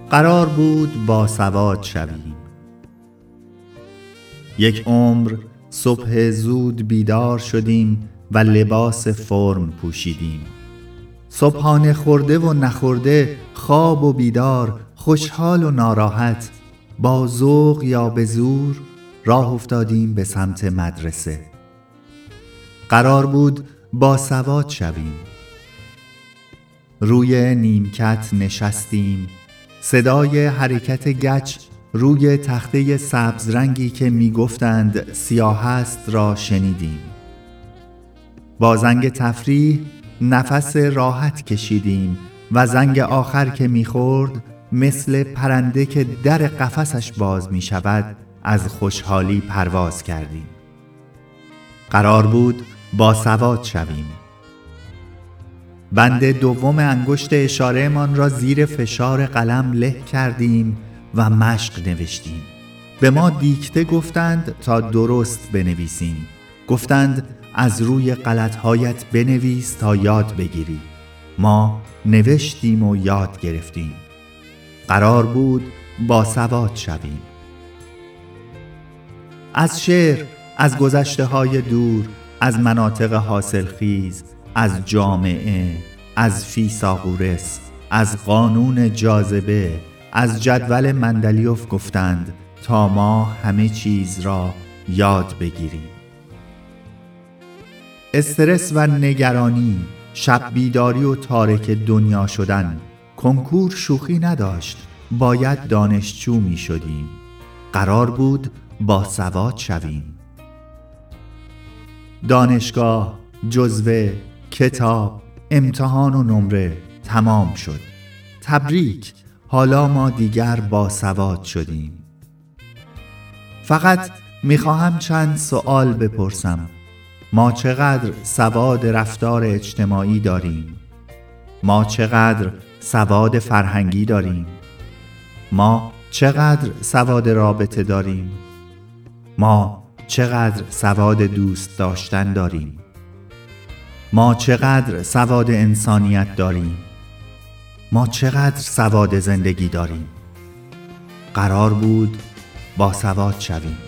قرار بود باسواد شویم. یک عمر صبح زود بیدار شدیم و لباس فرم پوشیدیم. صبحانه خورده و نخورده، خواب و بیدار، خوشحال و ناراحت، با ذوق یا به زور راه افتادیم به سمت مدرسه. قرار بود باسواد شویم. روی نیمکت نشستیم. صدای حرکت گچ روی تخته سبز رنگی که می گفتند سیاه است را شنیدیم. با زنگ تفریح نفس راحت کشیدیم و زنگ آخر که می خورد مثل پرنده که در قفسش باز می شود از خوشحالی پرواز کردیم. قرار بود باسواد شویم. بند دوم انگشت اشاره من را زیر فشار قلم له کردیم و مشق نوشتیم. به ما دیکته گفتند تا درست بنویسیم. گفتند از روی غلط‌هایت بنویس تا یاد بگیری. ما نوشتیم و یاد گرفتیم. قرار بود باسواد شویم. از شعر، از گذشته‌های دور، از مناطق حاصلخیز، از جامعه، از فیثاغورس، از قانون جاذبه، از جدول مندلیوف گفتند تا ما همه چیز را یاد بگیریم. استرس و نگرانی، شب بیداری و تارک دنیا شدن، کنکور شوخی نداشت، باید دانشجو می شدیم. قرار بود باسواد شویم. دانشگاه، جزوه، کتاب، امتحان و نمره تمام شد. تبریک، حالا ما دیگر باسواد شدیم. فقط میخواهم چند سوال بپرسم. ما چقدر سواد رفتار اجتماعی داریم؟ ما چقدر سواد فرهنگی داریم؟ ما چقدر سواد رابطه داریم؟ ما چقدر سواد دوست داشتن داریم؟ ما چقدر سواد انسانیت داریم؟ ما چقدر سواد زندگی داریم؟ قرار بود باسواد شویم.